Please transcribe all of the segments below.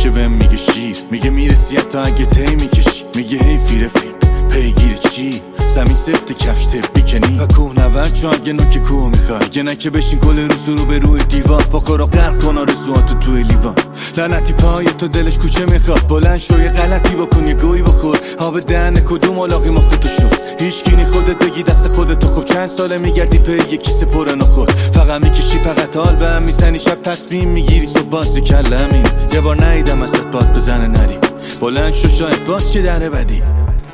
که بهم میگه شیر، میگه میرسی حتی اگه تی میکشی، میگه حیفی رفیق پیگیر چی، زمین سفت کفش تبی کنی و کوه نورد چون اگه نوک کوه میخوای، اگه نه که بشین کل روز رو به روی دیوان، پا کارا غرق کن آرزوهاتو توی لیوان. لعنتی پای تو دلش کوچه میخواد، بلند شو یه غلطی بکن یه گوی بخور، آب دهن کدوم علاقی مختو شست، هیچکی خودت بگی دست خودتو. خب چند ساله میگردی پی یه کیسه پر نخور، فقط میکشی فقط حال به هم میزنی، شب تصمیم میگیری صبح باز کلمی. یه بار نیدم ازت باد بزنه نریم، بلند شو شاید باز چه دره بدیم.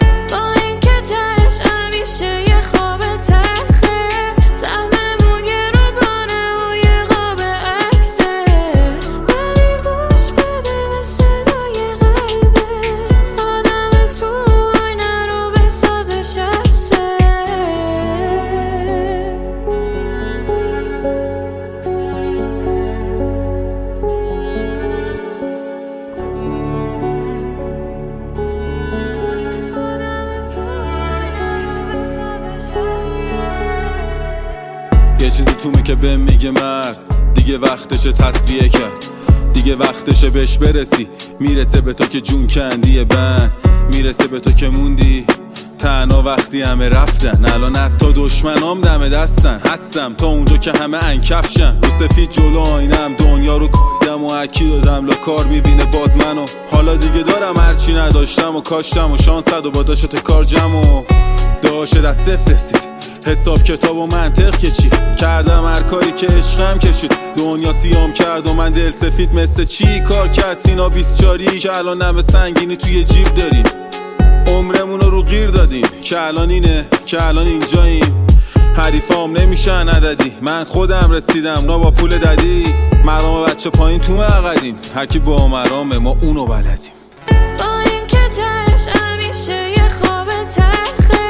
یه چیزی تومه که بهم میگه مرد دیگه وقتشه تصفیه کرد، دیگه وقتشه بهش برسی، میرسه به تو که جون کندی بند، میرسه به تو که موندی تنها وقتی همه رفتن. الان حتی دشمنام دم دستن، هستم تا اونجا که همه انکفشن، رو سفید جلو آینم دنیا رو کردم و اکی دادم لاکار میبینه باز منو. حالا دیگه دارم هرچی نداشتم و کاشتم و شانس و با داشت کار جمع و داشت دست صفر رسید، حساب کتاب و منطق که چی کردم، هر کاری که عشقم کشید، دنیا سیام کرد و من دل سفید مثل چی کار کرد سینا 24 که الان نمه سنگینی توی جیب داریم، عمرمون رو گیر دادیم که الان اینه که الان اینجاییم، حریفام نمیشن عددی، من خودم رسیدم اونا با پول ددی، مرام بچه پایین تو مقدیم، هرکی با مرامه ما اونو بلدیم. با این که تش همیشه یه خواب تلخه،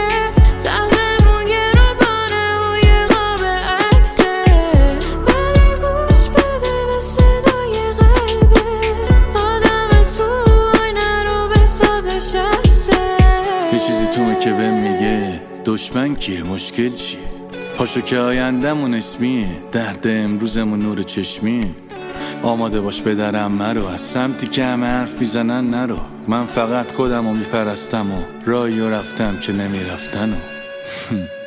زهرمون گروگانه و یه قاب عکسه، ولی گوش بده به صدای قلبه، آدم تو آینه رو بسازش هسته. یه چیزی تومه که بهم میگه دشمن کیه مشکل چیه، پاشو که آیندمون اسمیه، درد امروزمون نور چشمیه، آماده باش بدرم مرو، از سمتی که همه حرف میزنن نرو، من فقط خودم رو میپرستم و راهی رو رفتم که نمیرفتن و